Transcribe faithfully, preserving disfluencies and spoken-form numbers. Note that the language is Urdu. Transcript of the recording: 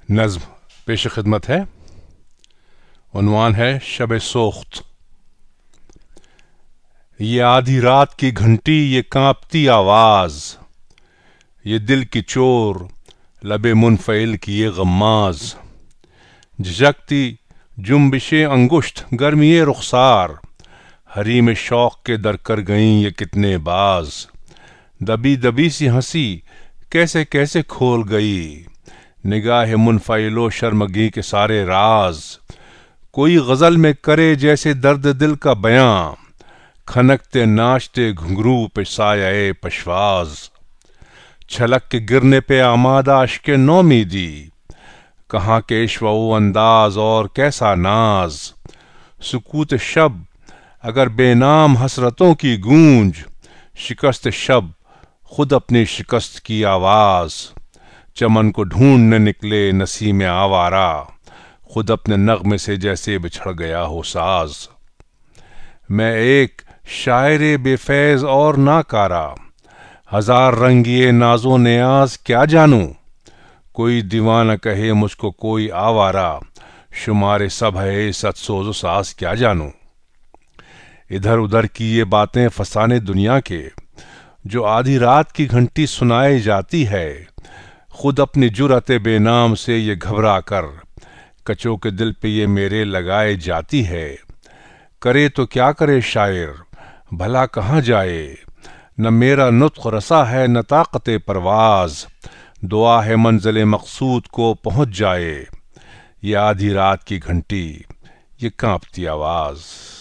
نظم پیش خدمت ہے. عنوان ہے شب سوخت. یہ آدھی رات کی گھنٹی، یہ کانپتی آواز، یہ دل کی چور لب منفعل کی یہ غماز، جھجکتی جنبش انگشت گرمی رخسار، حریم شوق کے در کر گئیں یہ کتنے باز. دبی دبی سی ہنسی کیسے کیسے کھول گئی، نگاہ منفعل و شرمگی کے سارے راز. کوئی غزل میں کرے جیسے درد دل کا بیاں، کھنکتے ناچتے گھنگرو پہ سایہ پشواز. چھلک کے گرنے پہ آمادہ اشک نومیدی، کہاں کے عشوہ و انداز اور کیسا ناز. سکوت شب اگر بے نام حسرتوں کی گونج، شکست شب خود اپنی شکست کی آواز. چمن کو ڈھونڈنے نکلے نسیم آوارہ، خود اپنے نغمے سے جیسے بچھڑ گیا ہو ساز. میں ایک شاعر بے فیض اور ناکارہ، ہزار رنگی ناز و نیاز کیا جانوں. کوئی دیوانہ کہے مجھ کو کوئی آوارہ، شمار سب ہے ست سوز و ساز کیا جانوں. ادھر ادھر کی یہ باتیں فسانے دنیا کے، جو آدھی رات کی گھنٹی سنائی جاتی ہے، خود اپنی جرأت بے نام سے یہ گھبرا کر کچوں کے دل پہ یہ میرے لگائے جاتی ہے. کرے تو کیا کرے شاعر، بھلا کہاں جائے، نہ میرا نطق رسا ہے نہ طاقت پرواز. دعا ہے منزل مقصود کو پہنچ جائے، یہ آدھی رات کی گھنٹی، یہ کانپتی آواز.